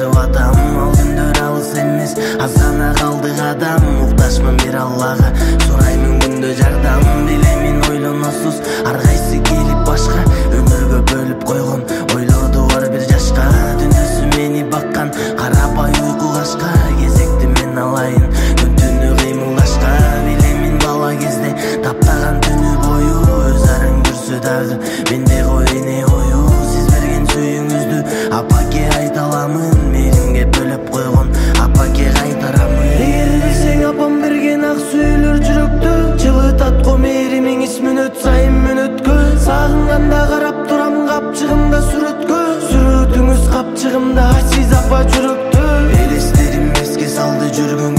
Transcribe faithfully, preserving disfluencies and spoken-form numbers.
деп атам. Ал күндөр алыс эмес, аз гана калды кадам. Муктажмын бир Аллага, сураймын күндө жардам. Билемин ойлоносуз ар кайсы келип башка, өмүргө бөлүп койгон ойлорду бар бир жашка. Түндөсү мени баккан карабай уйку кашка, кезекти мен алайын күн-түнү кыймылдашка. Билемин бала кезде таптаган түнү бою, өз арың жүрсө дагы менде кой эне ою. Сиз берген сүйүүңүздү апаке айта аламын, мээримге бөлөп койгон апаке кайтарамын. Эгер билсең апам берген ак сүйүүлөр жүрөктө, жылытат го мээримиңиз мүнөт сайын мүнөткө. Сагынганда карап турам капчыгымда сүрөткө, сүрөтүңүз капчыгымда сиз апа жүрөктө. Элестерим эске салды жүргөн